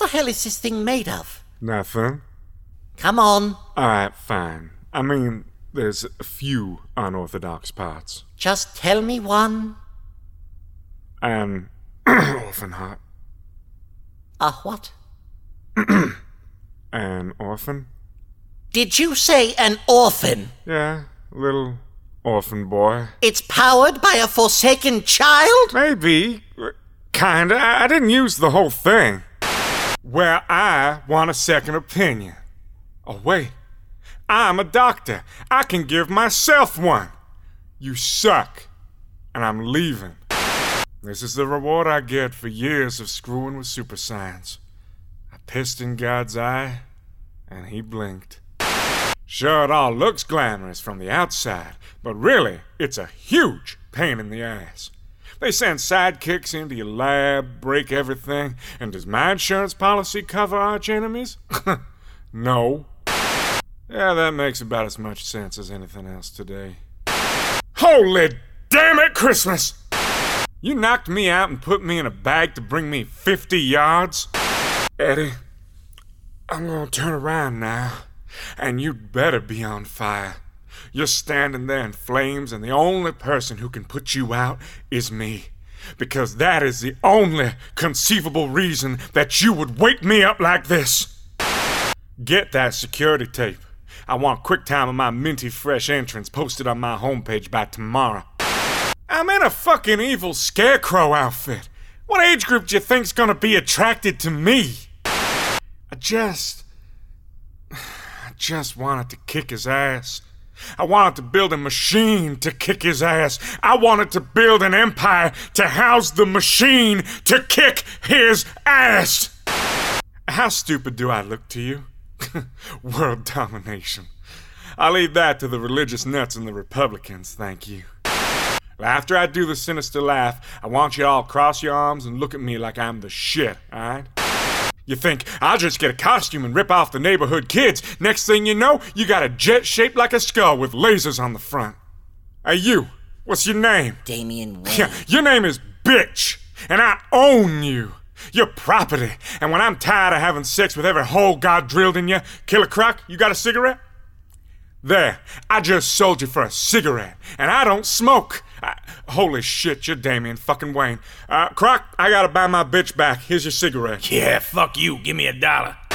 hell is this thing made of? Nothing. Come on. Alright, fine. I mean, there's a few unorthodox parts. Just tell me one. An orphan heart. A what? An orphan? Did you say an orphan? Yeah, little orphan boy. It's powered by a forsaken child? Maybe. Kinda. I didn't use the whole thing. Where I want a second opinion. Oh, wait. I'm a doctor. I can give myself one. You suck. And I'm leaving. This is the reward I get for years of screwing with super science. I pissed in God's eye, and he blinked. Sure, it all looks glamorous from the outside, but really, it's a huge pain in the ass. They send sidekicks into your lab, break everything, and does my insurance policy cover arch enemies? No. Yeah, that makes about as much sense as anything else today. Holy damn it, Christmas! You knocked me out and put me in a bag to bring me 50 yards? Eddie, I'm gonna turn around now, and you'd better be on fire. You're standing there in flames, and the only person who can put you out is me. Because that is the only conceivable reason that you would wake me up like this. Get that security tape. I want QuickTime of my minty fresh entrance posted on my homepage by tomorrow. I'm in a fucking evil scarecrow outfit. What age group do you think's gonna be attracted to me? I just wanted to kick his ass. I wanted to build a machine to kick his ass. I wanted to build an empire to house the machine to kick his ass. How stupid do I look to you? World domination. I'll leave that to the religious nuts and the Republicans, thank you. After I do the sinister laugh, I want you all cross your arms and look at me like I'm the shit, alright? You think, I'll just get a costume and rip off the neighborhood kids. Next thing you know, you got a jet shaped like a skull with lasers on the front. Hey you, what's your name? Damian Wayne. Yeah, your name is Bitch, and I own you. You're property, and when I'm tired of having sex with every hole God drilled in you, Killer Croc, you got a cigarette? There, I just sold you for a cigarette, and I don't smoke. Holy shit, you're Damian fucking Wayne. Croc, I gotta buy my bitch back. Here's your cigarette. Yeah, fuck you. Give me $1.